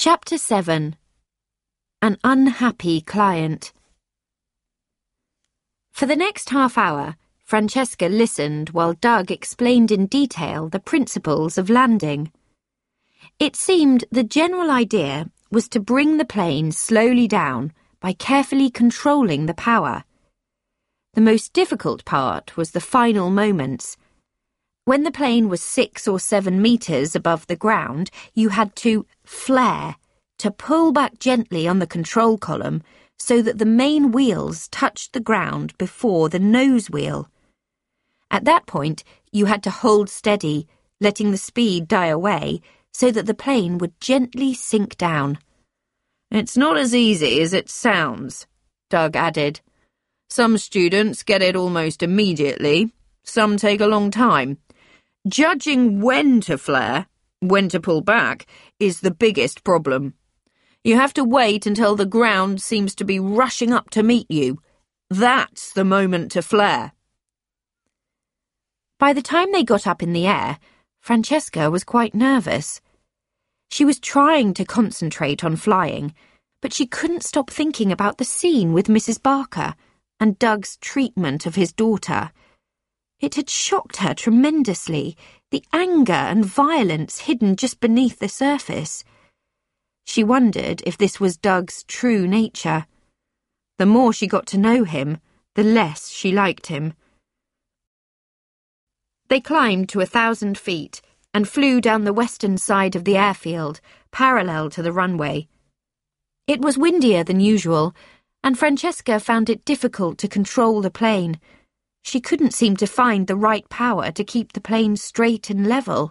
Chapter 7. An Unhappy Client. For the next half hour, Francesca listened while Doug explained in detail the principles of landing. It seemed the general idea was to bring the plane slowly down by carefully controlling the power. The most difficult part was the final moments. When the plane was 6 or 7 meters above the ground, you had to flare, to pull back gently on the control column so that the main wheels touched the ground before the nose wheel. At that point, you had to hold steady, letting the speed die away so that the plane would gently sink down. "It's not as easy as it sounds," Doug added. "Some students get it almost immediately, some take a long time. Judging when to flare, when to pull back, is the biggest problem. You have to wait until the ground seems to be rushing up to meet you. That's the moment to flare." By the time they got up in the air, Francesca was quite nervous. She was trying to concentrate on flying, but she couldn't stop thinking about the scene with Mrs. Barker and Doug's treatment of his daughter. It had shocked her tremendously, the anger and violence hidden just beneath the surface. She wondered if this was Doug's true nature. The more she got to know him, the less she liked him. They climbed to 1,000 feet and flew down the western side of the airfield, parallel to the runway. It was windier than usual, and Francesca found it difficult to control the plane. She couldn't seem to find the right power to keep the plane straight and level.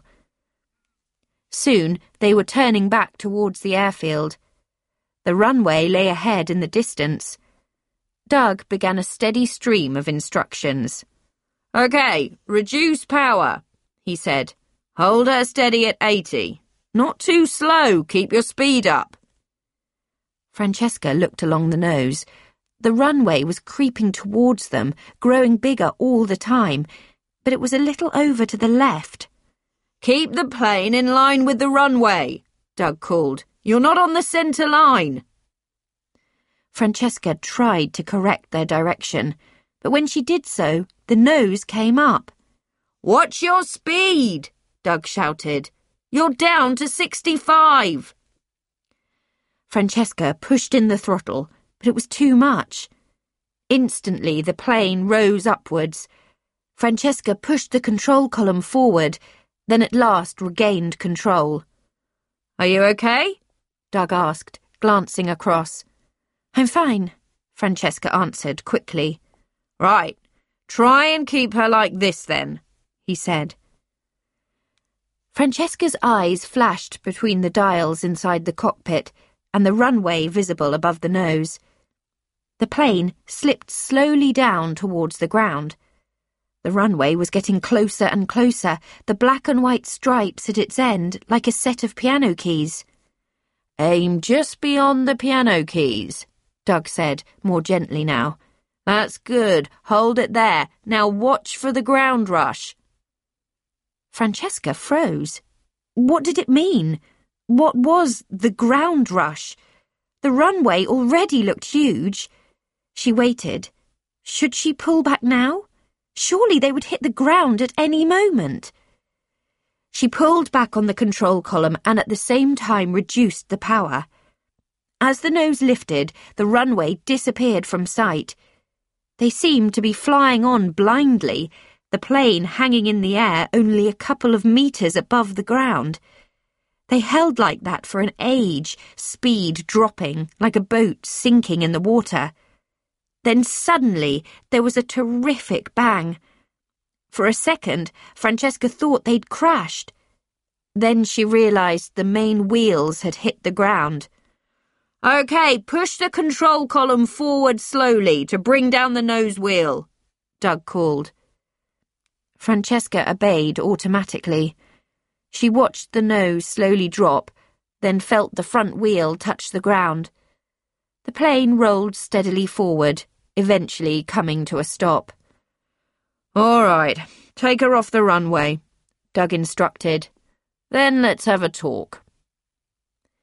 Soon they were turning back towards the airfield. The runway lay ahead in the distance. Doug began a steady stream of instructions. "Okay, reduce power," he said. "Hold her steady at 80. Not too slow, keep your speed up." Francesca looked along the nose. The runway was creeping towards them, growing bigger all the time, but it was a little over to the left. "Keep the plane in line with the runway," Doug called. "You're not on the center line." Francesca tried to correct their direction, but when she did so, the nose came up. "Watch your speed," Doug shouted. "You're down to 65. Francesca pushed in the throttle, but it was too much. Instantly, the plane rose upwards. Francesca pushed the control column forward, then at last regained control. "Are you okay?" Doug asked, glancing across. "I'm fine," Francesca answered quickly. "Right, try and keep her like this then," he said. Francesca's eyes flashed between the dials inside the cockpit and the runway visible above the nose. The plane slipped slowly down towards the ground. The runway was getting closer and closer, the black and white stripes at its end like a set of piano keys. "Aim just beyond the piano keys," Doug said, more gently now. "That's good. Hold it there. Now watch for the ground rush." Francesca froze. What did it mean? What was the ground rush? The runway already looked huge. She waited. Should she pull back now? Surely they would hit the ground at any moment. She pulled back on the control column and at the same time reduced the power. As the nose lifted, the runway disappeared from sight. They seemed to be flying on blindly, the plane hanging in the air only a couple of meters above the ground. They held like that for an age, speed dropping, like a boat sinking in the water. Then suddenly there was a terrific bang. For a second, Francesca thought they'd crashed. Then she realized the main wheels had hit the ground. "Okay, push the control column forward slowly to bring down the nose wheel," Doug called. Francesca obeyed automatically. She watched the nose slowly drop, then felt the front wheel touch the ground. The plane rolled steadily forward, eventually coming to a stop. "All right, take her off the runway," Doug instructed. "Then let's have a talk."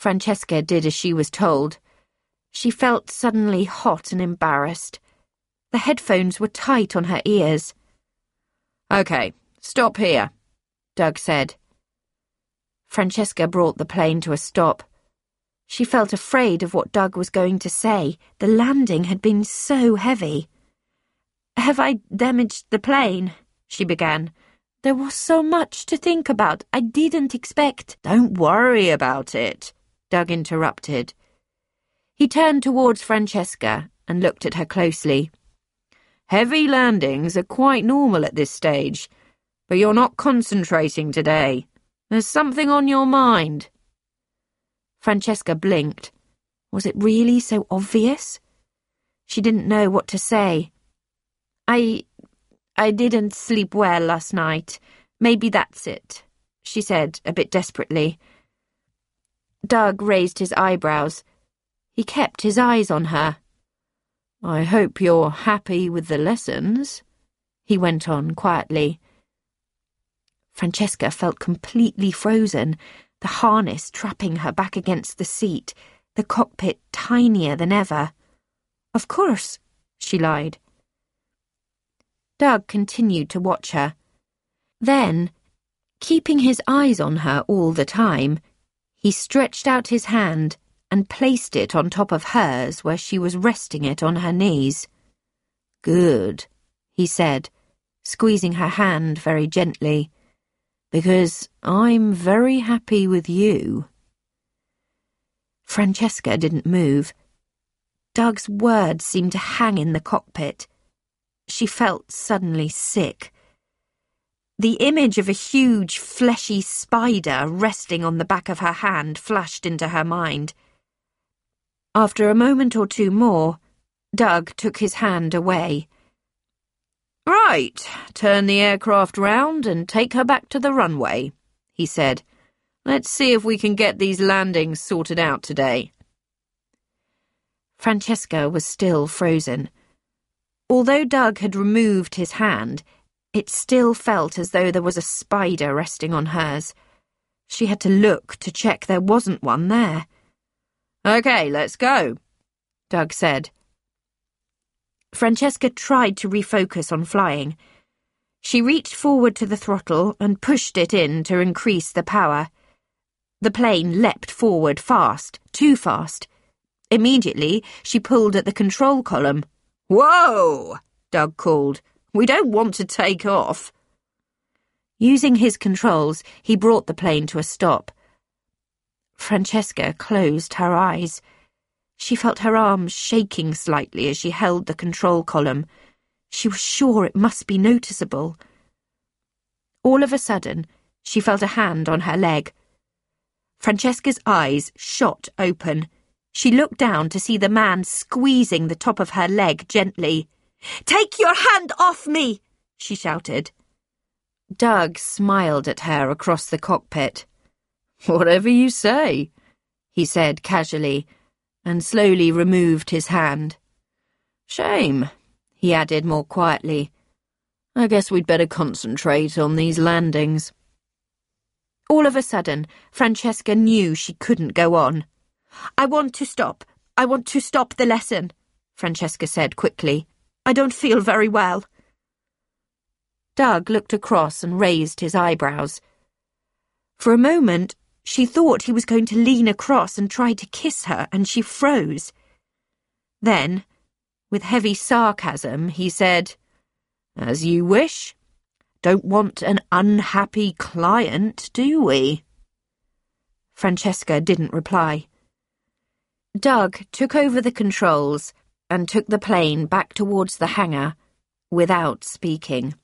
Francesca did as she was told. She felt suddenly hot and embarrassed. The headphones were tight on her ears. "Okay, stop here," Doug said. Francesca brought the plane to a stop. She felt afraid of what Doug was going to say. The landing had been so heavy. "Have I damaged the plane?" she began. "There was so much to think about. I didn't expect—" "Don't worry about it," Doug interrupted. He turned towards Francesca and looked at her closely. "Heavy landings are quite normal at this stage, but you're not concentrating today. There's something on your mind." Francesca blinked. Was it really so obvious? She didn't know what to say. I didn't sleep well last night. Maybe that's it," she said, a bit desperately. Doug raised his eyebrows. He kept his eyes on her. "I hope you're happy with the lessons," he went on quietly. Francesca felt completely frozen, the harness trapping her back against the seat, the cockpit tinier than ever. "Of course," she lied. Doug continued to watch her. Then, keeping his eyes on her all the time, he stretched out his hand and placed it on top of hers where she was resting it on her knees. "Good," he said, squeezing her hand very gently, "because I'm very happy with you." Francesca didn't move. Doug's words seemed to hang in the cockpit. She felt suddenly sick. The image of a huge, fleshy spider resting on the back of her hand flashed into her mind. After a moment or two more, Doug took his hand away. "Right, turn the aircraft round and take her back to the runway," he said. "Let's see if we can get these landings sorted out today." Francesca was still frozen. Although Doug had removed his hand, it still felt as though there was a spider resting on hers. She had to look to check there wasn't one there. "Okay, let's go," Doug said. Francesca tried to refocus on flying. She reached forward to the throttle and pushed it in to increase the power. The plane leapt forward fast, too fast. Immediately, she pulled at the control column. "Whoa!" Doug called. "We don't want to take off." Using his controls, he brought the plane to a stop. Francesca closed her eyes. She felt her arms shaking slightly as she held the control column. She was sure it must be noticeable. All of a sudden, she felt a hand on her leg. Francesca's eyes shot open. She looked down to see the man squeezing the top of her leg gently. "Take your hand off me!" she shouted. Doug smiled at her across the cockpit. "Whatever you say," he said casually, and slowly removed his hand. "Shame," he added more quietly. "I guess we'd better concentrate on these landings." All of a sudden, Francesca knew she couldn't go on. "I want to stop. I want to stop the lesson," Francesca said quickly. "I don't feel very well." Doug looked across and raised his eyebrows. For a moment, she thought he was going to lean across and try to kiss her, and she froze. Then, with heavy sarcasm, he said, "As you wish. Don't want an unhappy client, do we?" Francesca didn't reply. Doug took over the controls and took the plane back towards the hangar without speaking.